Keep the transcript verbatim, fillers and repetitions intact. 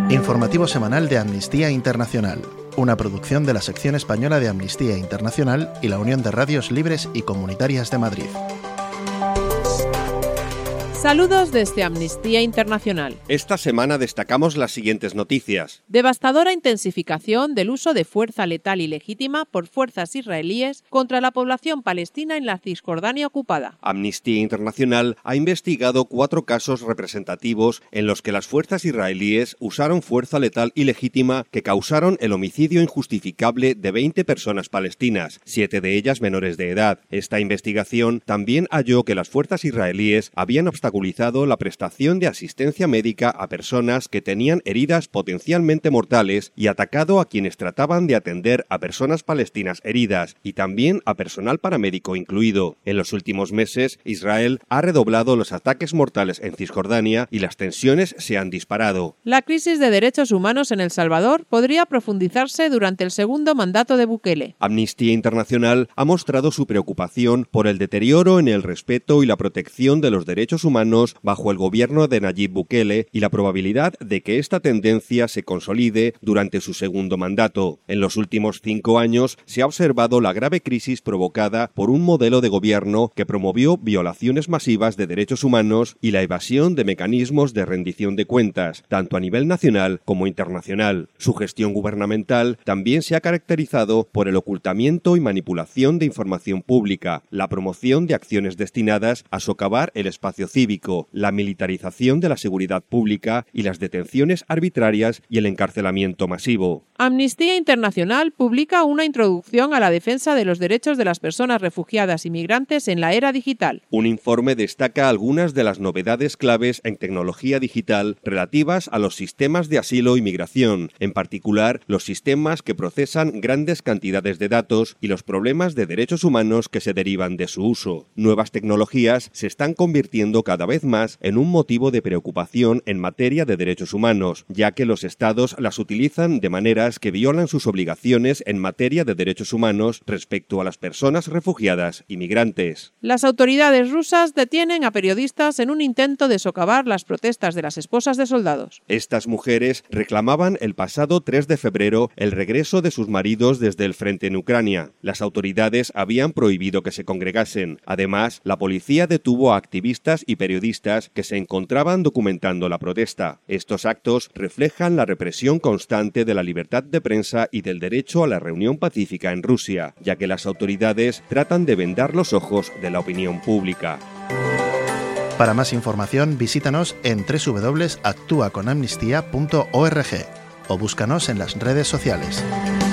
Informativo semanal de Amnistía Internacional, una producción de la sección española de Amnistía Internacional y la Unión de Radios Libres y Comunitarias de Madrid. Saludos desde Amnistía Internacional. Esta semana destacamos las siguientes noticias. Devastadora intensificación del uso de fuerza letal ilegítima por fuerzas israelíes contra la población palestina en la Cisjordania ocupada. Amnistía Internacional ha investigado cuatro casos representativos en los que las fuerzas israelíes usaron fuerza letal ilegítima que causaron el homicidio injustificable de veinte personas palestinas, siete de ellas menores de edad. Esta investigación también halló que las fuerzas israelíes habían obstaculizado la prestación de asistencia médica a personas que tenían heridas potencialmente mortales y atacado a quienes trataban de atender a personas palestinas heridas y también a personal paramédico incluido. En los últimos meses, Israel ha redoblado los ataques mortales en Cisjordania y las tensiones se han disparado. La crisis de derechos humanos en El Salvador podría profundizarse durante el segundo mandato de Bukele. Amnistía Internacional ha mostrado su preocupación por el deterioro en el respeto y la protección de los derechos humanos bajo el gobierno de Nayib Bukele y la probabilidad de que esta tendencia se consolide durante su segundo mandato. En los últimos cinco años se ha observado la grave crisis provocada por un modelo de gobierno que promovió violaciones masivas de derechos humanos y la evasión de mecanismos de rendición de cuentas, tanto a nivel nacional como internacional. Su gestión gubernamental también se ha caracterizado por el ocultamiento y manipulación de información pública, la promoción de acciones destinadas a socavar el espacio cívico, la militarización de la seguridad pública y las detenciones arbitrarias y el encarcelamiento masivo. Amnistía Internacional publica una introducción a la defensa de los derechos de las personas refugiadas y migrantes en la era digital. Un informe destaca algunas de las novedades claves en tecnología digital relativas a los sistemas de asilo y migración, en particular los sistemas que procesan grandes cantidades de datos y los problemas de derechos humanos que se derivan de su uso. Nuevas tecnologías se están convirtiendo cada vez más en un motivo de preocupación en materia de derechos humanos, ya que los estados las utilizan de maneras que violan sus obligaciones en materia de derechos humanos respecto a las personas refugiadas y migrantes. Las autoridades rusas detienen a periodistas en un intento de socavar las protestas de las esposas de soldados. Estas mujeres reclamaban el pasado tres de febrero el regreso de sus maridos desde el frente en Ucrania. Las autoridades habían prohibido que se congregasen. Además, la policía detuvo a activistas y periodistas que se encontraban documentando la protesta. Estos actos reflejan la represión constante de la libertad de prensa y del derecho a la reunión pacífica en Rusia, ya que las autoridades tratan de vendar los ojos de la opinión pública. Para más información, visítanos en doble u doble u doble u punto actúa con amnistía punto org o búscanos en las redes sociales.